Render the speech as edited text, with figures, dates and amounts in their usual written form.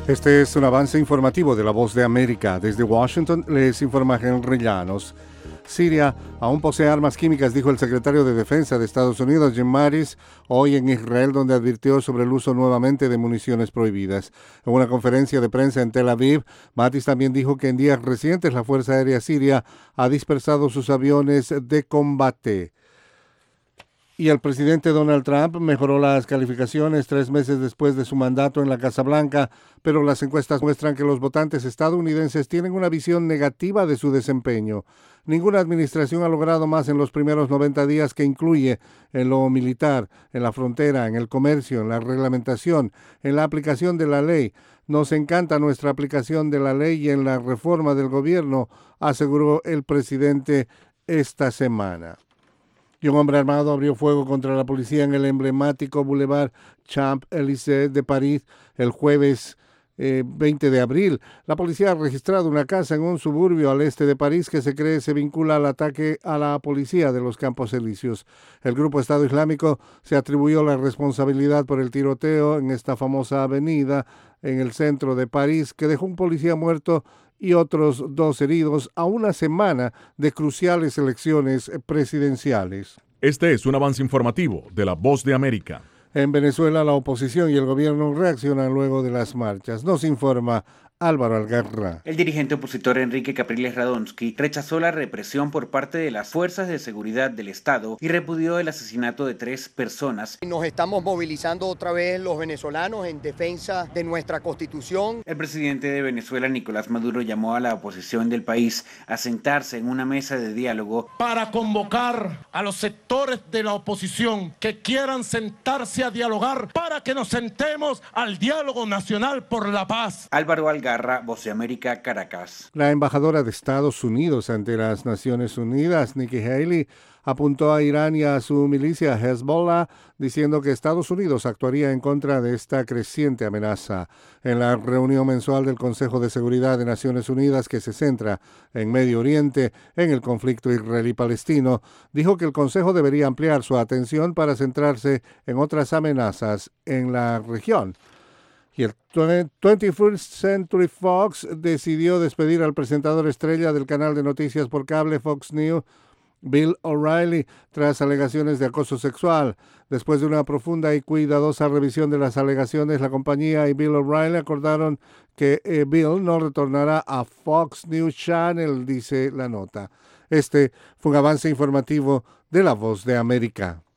Este es un avance informativo de La Voz de América. Desde Washington les informa Henry Llanos. Siria aún posee armas químicas, dijo el secretario de Defensa de Estados Unidos, Jim Mattis, hoy en Israel, donde advirtió sobre el uso nuevamente de municiones prohibidas. En una conferencia de prensa en Tel Aviv, Mattis también dijo que en días recientes la Fuerza Aérea Siria ha dispersado sus aviones de combate. Y el presidente Donald Trump mejoró las calificaciones 3 meses después de su mandato en la Casa Blanca, pero las encuestas muestran que los votantes estadounidenses tienen una visión negativa de su desempeño. Ninguna administración ha logrado más en los primeros 90 días, que incluye en lo militar, en la frontera, en el comercio, en la reglamentación, en la aplicación de la ley. Nos encanta nuestra aplicación de la ley y en la reforma del gobierno, aseguró el presidente esta semana. Y un hombre armado abrió fuego contra la policía en el emblemático Boulevard Champs-Élysées de París el jueves 20 de abril. La policía ha registrado una casa en un suburbio al este de París que se cree se vincula al ataque a la policía de los Campos Elíseos. El grupo Estado Islámico se atribuyó la responsabilidad por el tiroteo en esta famosa avenida en el centro de París, que dejó un policía muerto y otros 2 heridos a una semana de cruciales elecciones presidenciales. Este es un avance informativo de La Voz de América. En Venezuela, la oposición y el gobierno reaccionan luego de las marchas. Nos informa Álvaro Algarra. El dirigente opositor Enrique Capriles Radonsky rechazó la represión por parte de las fuerzas de seguridad del Estado y repudió el asesinato de 3 personas. Nos estamos movilizando otra vez los venezolanos en defensa de nuestra Constitución. El presidente de Venezuela, Nicolás Maduro, llamó a la oposición del país a sentarse en una mesa de diálogo para convocar a los sectores de la oposición que quieran sentarse a dialogar para que nos sentemos al diálogo nacional por la paz. Álvaro Algarra, Voz de América, Caracas. La embajadora de Estados Unidos ante las Naciones Unidas, Nikki Haley, apuntó a Irán y a su milicia Hezbollah, diciendo que Estados Unidos actuaría en contra de esta creciente amenaza. En la reunión mensual del Consejo de Seguridad de Naciones Unidas, que se centra en Medio Oriente, en el conflicto israelí-palestino, dijo que el Consejo debería ampliar su atención para centrarse en otras amenazas en la región. Y el 21st Century Fox decidió despedir al presentador estrella del canal de noticias por cable Fox News, Bill O'Reilly, tras alegaciones de acoso sexual. Después de una profunda y cuidadosa revisión de las alegaciones, la compañía y Bill O'Reilly acordaron que Bill no retornará a Fox News Channel, dice la nota. Este fue un avance informativo de La Voz de América.